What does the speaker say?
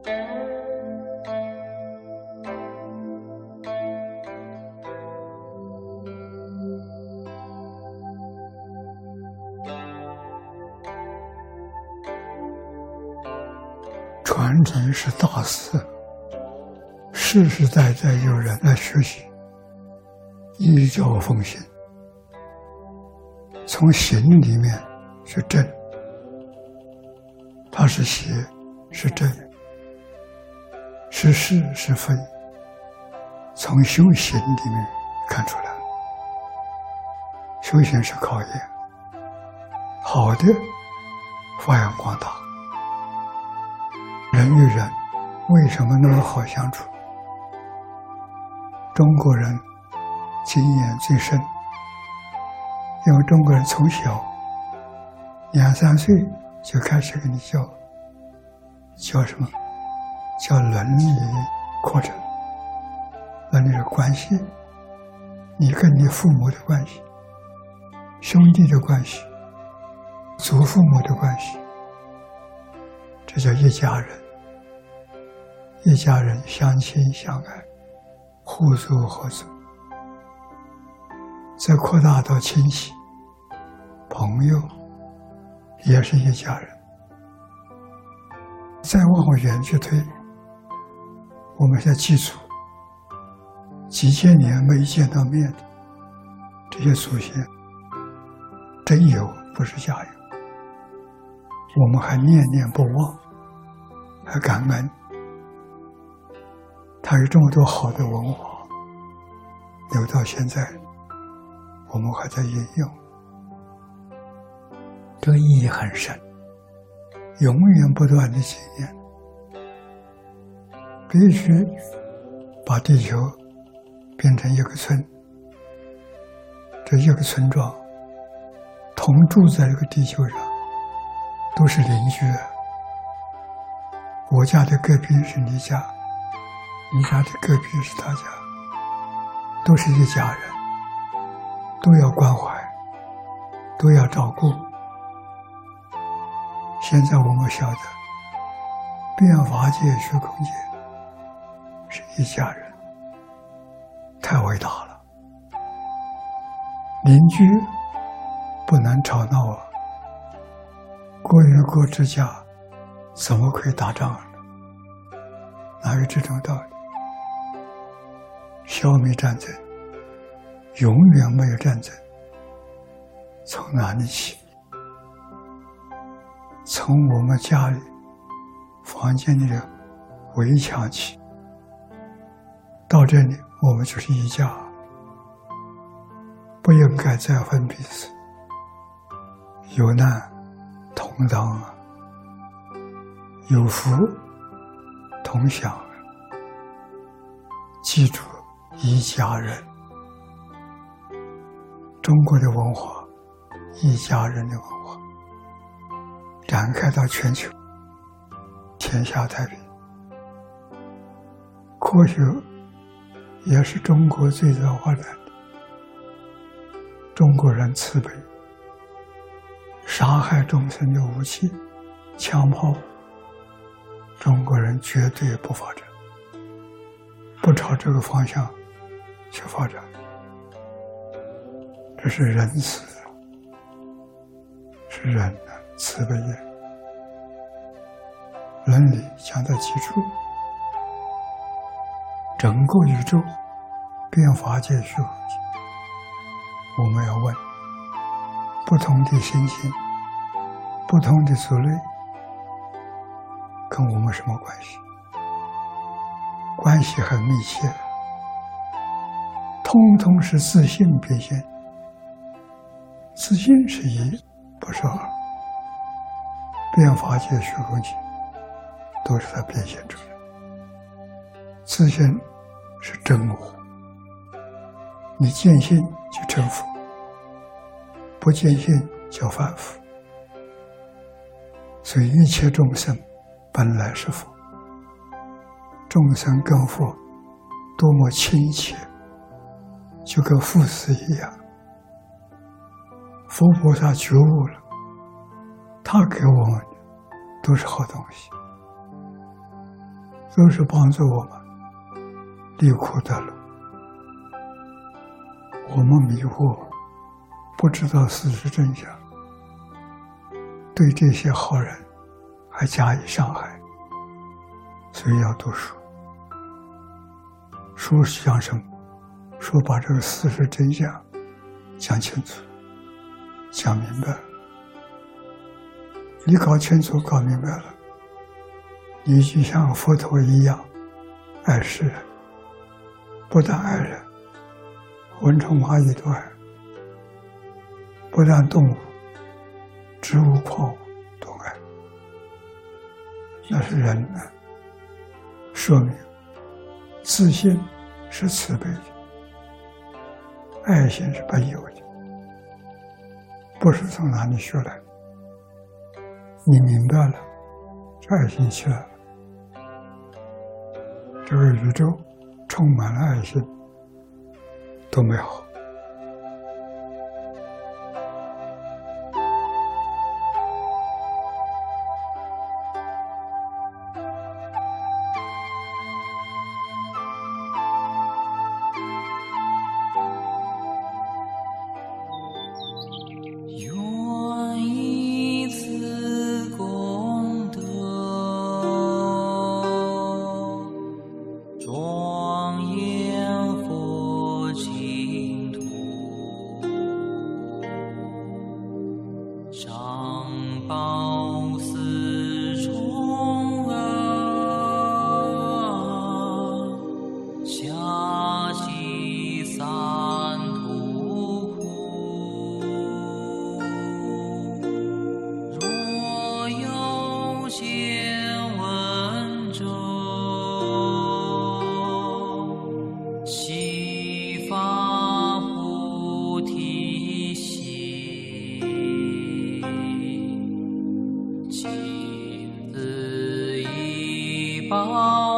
传承是大事，世世代代有人来学习，依教奉行，从行里面去正，它是邪是正，是是是非，从修行里面看出来。修行是考验，好的发扬光大。人与人为什么那么好相处？中国人经验最深，因为中国人从小2、3岁就开始给你教什么？教伦理课程。伦理的关系，你跟你父母的关系，兄弟的关系，祖父母的关系，这叫一家人。一家人相亲相爱，互助合作，再扩大到亲戚、朋友，也是一家人。再往远去推，我们要记住，几千年没见到面的这些祖先，真有，不是假有。我们还念念不忘，还感恩。它有这么多好的文化留到现在，我们还在运用，这个意义很深，永远不断的经验，必须把地球变成一个村，这一个村庄同住在这个地球上，都是邻居。我家的隔壁是你家，你家的隔壁是他家，都是一家人，都要关怀，都要照顾。现在我们晓得，变法界、虚空界是一家人，太伟大了。邻居不能吵闹啊，国与国之家怎么可以打仗呢？哪有这种道理？消灭战争，永远没有战争，从哪里起？从我们家里房间里的围墙起，到这里我们就是一家，不应该再分彼此，有难同当啊，有福同享啊，记住一家人。中国的文化，一家人的文化展开到全球，天下太平。科学也是中国最早发展的，中国人慈悲，杀害众生的武器枪炮，中国人绝对不发展，不朝这个方向去发展。这是仁慈，是人的慈悲也。伦理讲到基础，整个宇宙变法界、虚空界，我们要问：不同的心性、不同的族类，跟我们什么关系？关系很密切，通通是自性变现。自性是一，不是二。变法界、虚空界都是它变现出来。自性是真我，你见性就成佛，不见性叫凡夫。所以一切众生本来是佛，众生跟佛多么亲切，就跟父子一样。佛菩萨觉悟了，他给我们的都是好东西， 都是帮助我们离苦得乐。我们迷惑，不知道事实真相，对这些好人还加以伤害，所以要读书。书是讲什么？书把这个事实真相讲清楚，讲明白了。你搞清楚、搞明白了，你就像佛陀一样，爱世人，不但爱人，蚊虫蚂蚁都爱，不但动物、植物、矿物都爱，那是人呢。说明自信是慈悲的，爱心是本有的，不是从哪里学来的。你明白了，这爱心起来了，这个宇宙充满了爱心，多美好。 宝